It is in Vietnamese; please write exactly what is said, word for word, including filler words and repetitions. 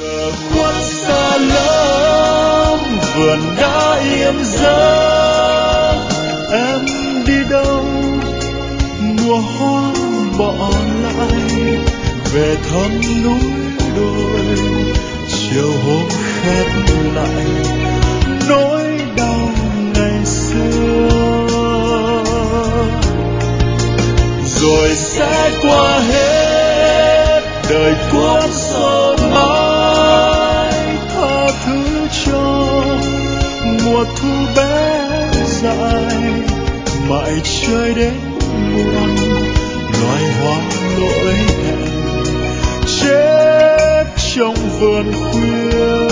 giờ khuất xa lắm, vườn đã im giấc. Em đi đâu mùa hoa bỏ lại, về thăm núi đồi chiều hôm khép lại nỗi đau ngày xưa. Rồi sẽ qua hết đời cuốn sổ mãi, tha thứ cho mùa thu bé dại, mãi chơi đến muộn loài hoa lỗi hẹn chết trong vườn khuya.